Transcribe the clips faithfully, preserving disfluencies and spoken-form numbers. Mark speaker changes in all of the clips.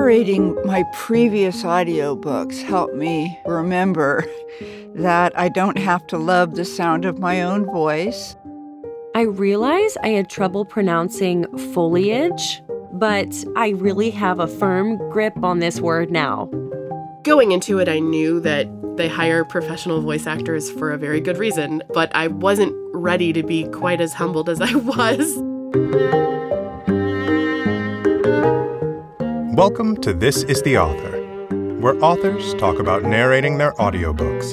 Speaker 1: Narrating my previous audiobooks helped me remember that I don't have to love the sound of my own voice.
Speaker 2: I realize I had trouble pronouncing foliage, but I really have a firm grip on this word now.
Speaker 3: Going into it, I knew that they hire professional voice actors for a very good reason, but I wasn't ready to be quite as humbled as I was.
Speaker 4: Welcome to This is the Author, where authors talk about narrating their audiobooks.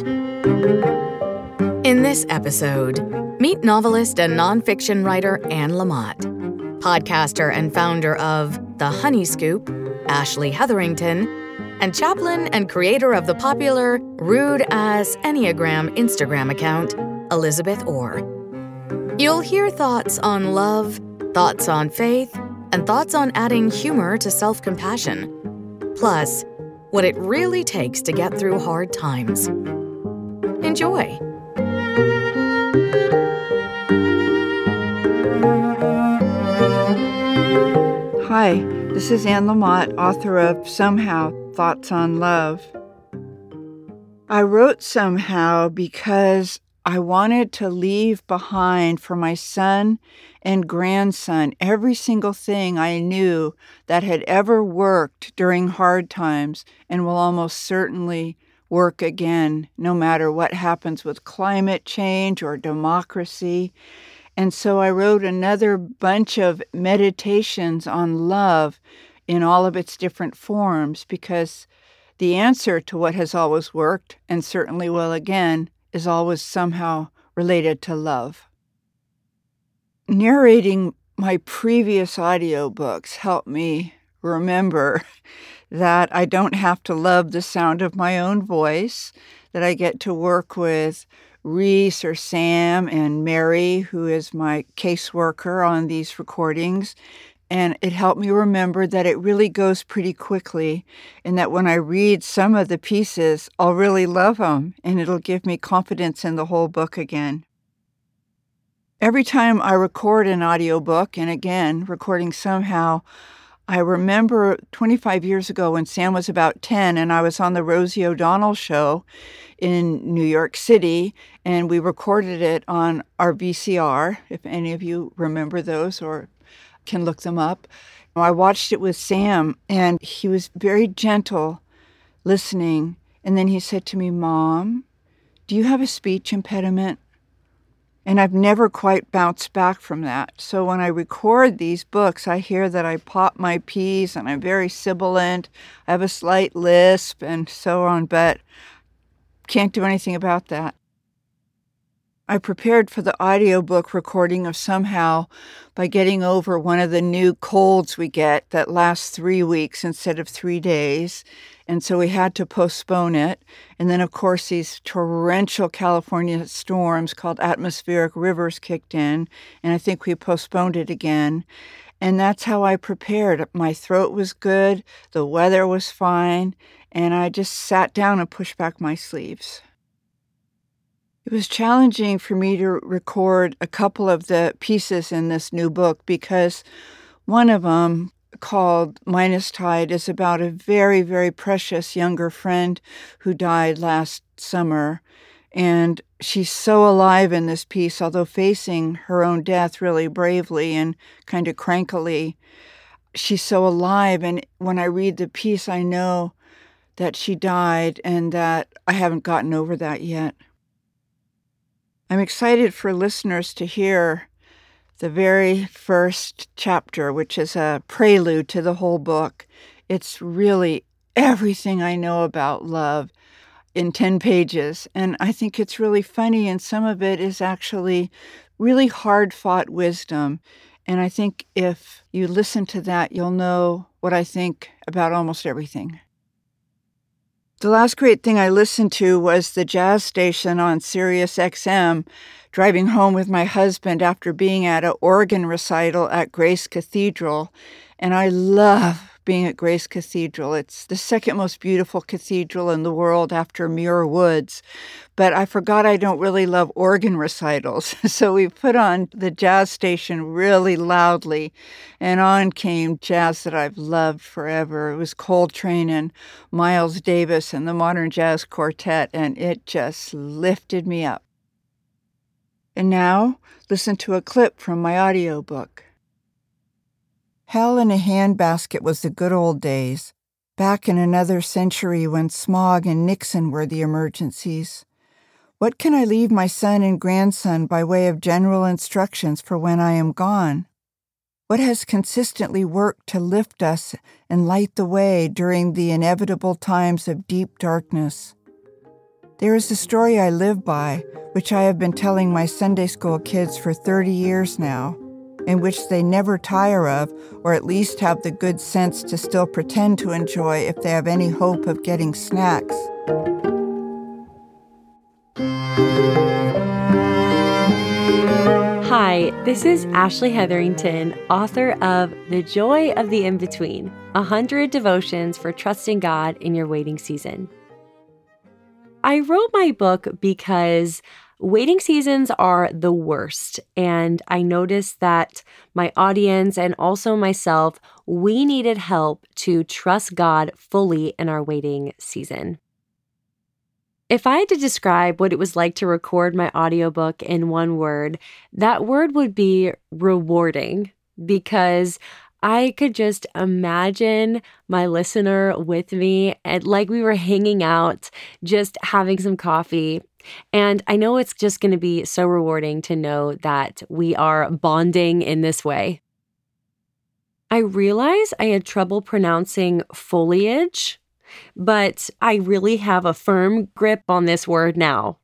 Speaker 5: In this episode, meet novelist and nonfiction writer Anne Lamott, podcaster and founder of The Honey Scoop, Ashley Hetherington, and chaplain and creator of the popular Rude as Enneagram Instagram account, Elizabeth Orr. You'll hear thoughts on love, thoughts on faith, and thoughts on adding humor to self-compassion. Plus, what it really takes to get through hard times. Enjoy.
Speaker 1: Hi, this is Anne Lamott, author of Somehow, Thoughts on Love. I wrote Somehow because I wanted to leave behind for my son and grandson every single thing I knew that had ever worked during hard times and will almost certainly work again, no matter what happens with climate change or democracy. And so I wrote another bunch of meditations on love in all of its different forms, because the answer to what has always worked, and certainly will again, is always somehow related to love. Narrating my previous audiobooks helped me remember that I don't have to love the sound of my own voice, that I get to work with Reese or Sam and Mary, who is my caseworker on these recordings. And it helped me remember that it really goes pretty quickly, and that when I read some of the pieces, I'll really love them, and it'll give me confidence in the whole book again. Every time I record an audiobook, and again, recording Somehow, I remember twenty-five years ago when Sam was about ten, and I was on the Rosie O'Donnell show in New York City, and we recorded it on our V C R, if any of you remember those or can look them up. I watched it with Sam, and he was very gentle listening. And then he said to me, "Mom, do you have a speech impediment?" And I've never quite bounced back from that. So when I record these books, I hear that I pop my P's and I'm very sibilant. I have a slight lisp and so on, but can't do anything about that. I prepared for the audiobook recording of Somehow by getting over one of the new colds we get that lasts three weeks instead of three days. And so we had to postpone it. And then, of course, these torrential California storms called atmospheric rivers kicked in. And I think we postponed it again. And that's how I prepared. My throat was good. The weather was fine. And I just sat down and pushed back my sleeves. It was challenging for me to record a couple of the pieces in this new book because one of them, called Minus Tide, is about a very, very precious younger friend who died last summer. And she's so alive in this piece, although facing her own death really bravely and kind of crankily. She's so alive, and when I read the piece, I know that she died and that I haven't gotten over that yet. I'm excited for listeners to hear the very first chapter, which is a prelude to the whole book. It's really everything I know about love in ten pages. And I think it's really funny, and some of it is actually really hard-fought wisdom. And I think if you listen to that, you'll know what I think about almost everything. The last great thing I listened to was the jazz station on Sirius X M, driving home with my husband after being at an organ recital at Grace Cathedral. And I love being at Grace Cathedral. It's the second most beautiful cathedral in the world after Muir Woods. But I forgot I don't really love organ recitals. So we put on the jazz station really loudly, and on came jazz that I've loved forever. It was Coltrane and Miles Davis and the Modern Jazz Quartet, and it just lifted me up. And now, listen to a clip from my audiobook. Hell in a handbasket was the good old days, back in another century when smog and Nixon were the emergencies. What can I leave my son and grandson by way of general instructions for when I am gone? What has consistently worked to lift us and light the way during the inevitable times of deep darkness? There is a story I live by, which I have been telling my Sunday school kids for thirty years now, and which they never tire of, or at least have the good sense to still pretend to enjoy if they have any hope of getting snacks.
Speaker 2: Hi, this is Ashley Hetherington, author of The Joy of the In-Between, one hundred Devotions for Trusting God in Your Waiting Season. I wrote my book because waiting seasons are the worst, and I noticed that my audience and also myself, we needed help to trust God fully in our waiting season. If I had to describe what it was like to record my audiobook in one word, that word would be rewarding, because I could just imagine my listener with me and like we were hanging out, just having some coffee. And I know it's just going to be so rewarding to know that we are bonding in this way. I realize I had trouble pronouncing foliage, but I really have a firm grip on this word now.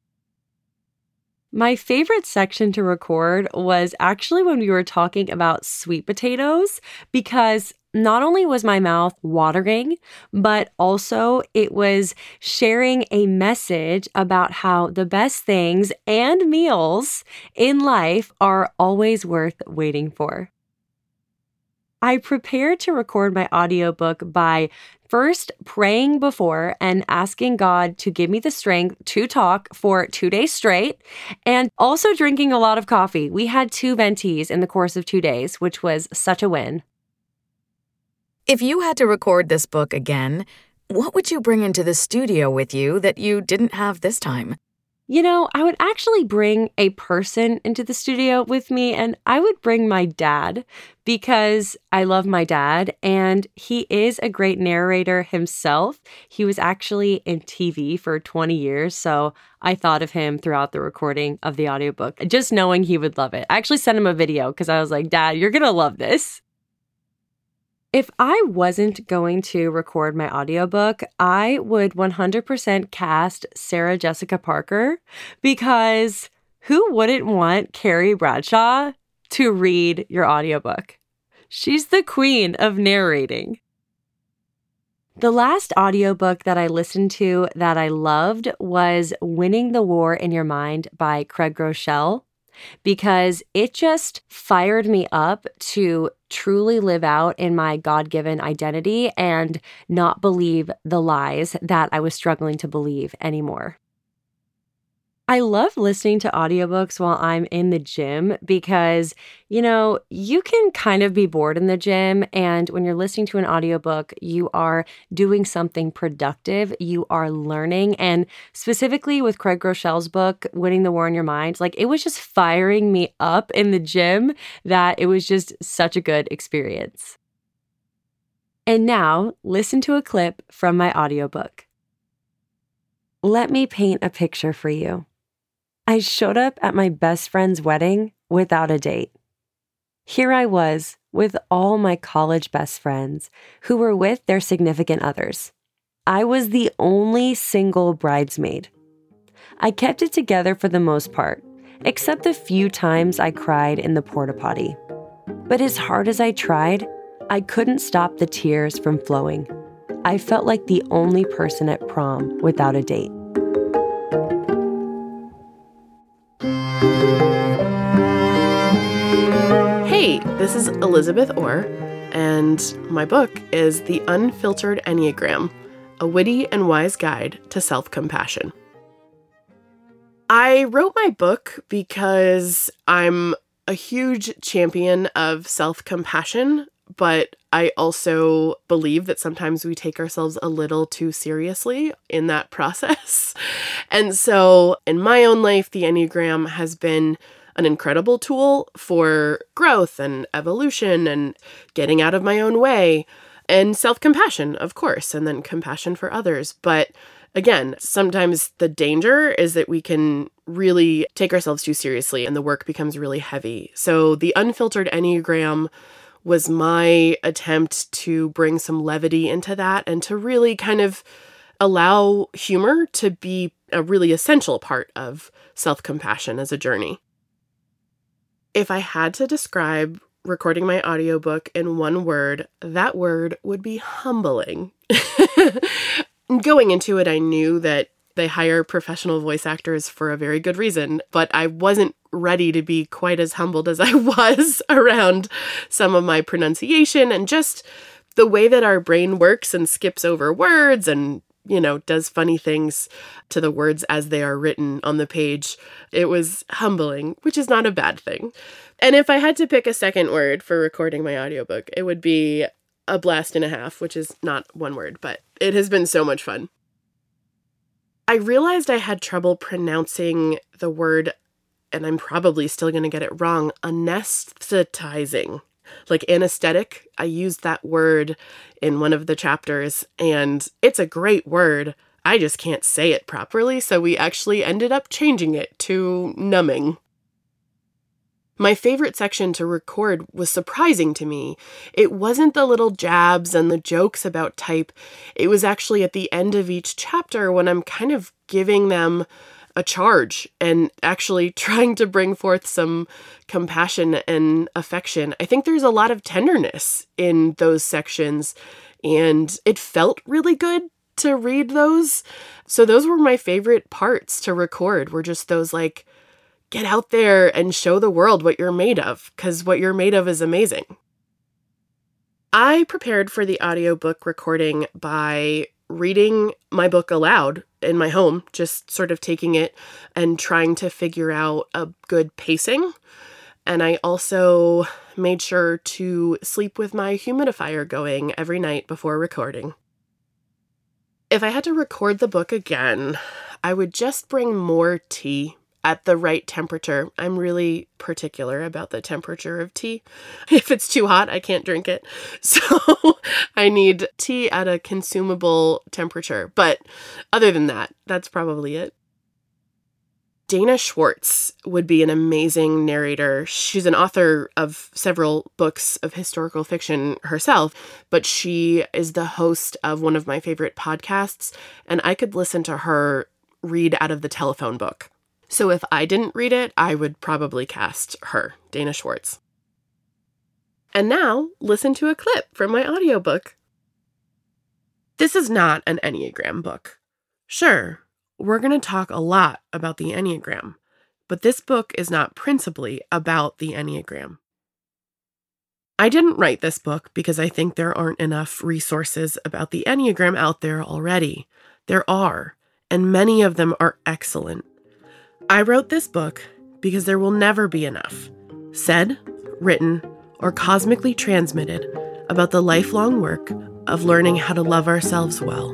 Speaker 2: My favorite section to record was actually when we were talking about sweet potatoes, because not only was my mouth watering, but also it was sharing a message about how the best things and meals in life are always worth waiting for. I prepared to record my audiobook by first praying before and asking God to give me the strength to talk for two days straight, and also drinking a lot of coffee. We had two ventis in the course of two days, which was such a win.
Speaker 5: If you had to record this book again, what would you bring into the studio with you that you didn't have this time?
Speaker 2: You know, I would actually bring a person into the studio with me, and I would bring my dad because I love my dad and he is a great narrator himself. He was actually in T V for twenty years, so I thought of him throughout the recording of the audiobook, just knowing he would love it. I actually sent him a video because I was like, Dad, you're going to love this. If I wasn't going to record my audiobook, I would one hundred percent cast Sarah Jessica Parker, because who wouldn't want Carrie Bradshaw to read your audiobook? She's the queen of narrating. The last audiobook that I listened to that I loved was Winning the War in Your Mind by Craig Groeschel, because it just fired me up to truly live out in my God-given identity and not believe the lies that I was struggling to believe anymore. I love listening to audiobooks while I'm in the gym because, you know, you can kind of be bored in the gym, and when you're listening to an audiobook, you are doing something productive, you are learning, and specifically with Craig Groeschel's book, Winning the War in Your Mind, like it was just firing me up in the gym that it was just such a good experience. And now, listen to a clip from my audiobook. Let me paint a picture for you. I showed up at my best friend's wedding without a date. Here I was with all my college best friends who were with their significant others. I was the only single bridesmaid. I kept it together for the most part, except the few times I cried in the porta potty. But as hard as I tried, I couldn't stop the tears from flowing. I felt like the only person at prom without a date.
Speaker 3: Hey, this is Elizabeth Orr. and my book is The Unfiltered Enneagram, a witty and wise guide to self-compassion. I wrote my book because I'm a huge champion of self-compassion, but I also believe that sometimes we take ourselves a little too seriously in that process. And so in my own life, the Enneagram has been an incredible tool for growth and evolution and getting out of my own way and self-compassion, of course, and then compassion for others. But again, sometimes the danger is that we can really take ourselves too seriously and the work becomes really heavy. So the Unfiltered Enneagram was my attempt to bring some levity into that and to really kind of allow humor to be a really essential part of self-compassion as a journey. If I had to describe recording my audiobook in one word, that word would be humbling. Going into it, I knew that they hire professional voice actors for a very good reason, but I wasn't ready to be quite as humbled as I was around some of my pronunciation and just the way that our brain works and skips over words and, you know, does funny things to the words as they are written on the page. It was humbling, which is not a bad thing. And if I had to pick a second word for recording my audiobook, it would be a blast and a half, which is not one word, but it has been so much fun. I realized I had trouble pronouncing the word, and I'm probably still going to get it wrong, anesthetizing. Like anesthetic, I used that word in one of the chapters, and it's a great word. I just can't say it properly, so we actually ended up changing it to numbing. My favorite section to record was surprising to me. It wasn't the little jabs and the jokes about type. It was actually at the end of each chapter when I'm kind of giving them a charge and actually trying to bring forth some compassion and affection. I think there's a lot of tenderness in those sections, and it felt really good to read those. So those were my favorite parts to record, were just those like, get out there and show the world what you're made of, because what you're made of is amazing. I prepared for the audiobook recording by reading my book aloud in my home, just sort of taking it and trying to figure out a good pacing. And I also made sure to sleep with my humidifier going every night before recording. If I had to record the book again, I would just bring more tea at the right temperature. I'm really particular about the temperature of tea. If it's too hot, I can't drink it. So I need tea at a consumable temperature. But other than that, that's probably it. Dana Schwartz would be an amazing narrator. She's an author of several books of historical fiction herself, but she is the host of one of my favorite podcasts, and I could listen to her read out of the telephone book. So if I didn't read it, I would probably cast her, Dana Schwartz. And now, listen to a clip from my audiobook. This is not an Enneagram book. Sure, we're going to talk a lot about the Enneagram, but this book is not principally about the Enneagram. I didn't write this book because I think there aren't enough resources about the Enneagram out there already. There are, and many of them are excellent. I wrote this book because there will never be enough said, written, or cosmically transmitted about the lifelong work of learning how to love ourselves well.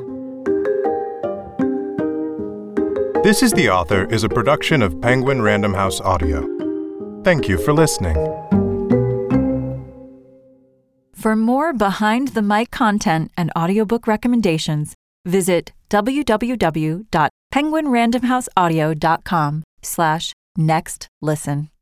Speaker 4: This is the Author is a production of Penguin Random House Audio. Thank you for listening.
Speaker 6: For more behind-the-mic content and audiobook recommendations, visit w w w dot penguin random house audio dot com slash next listen.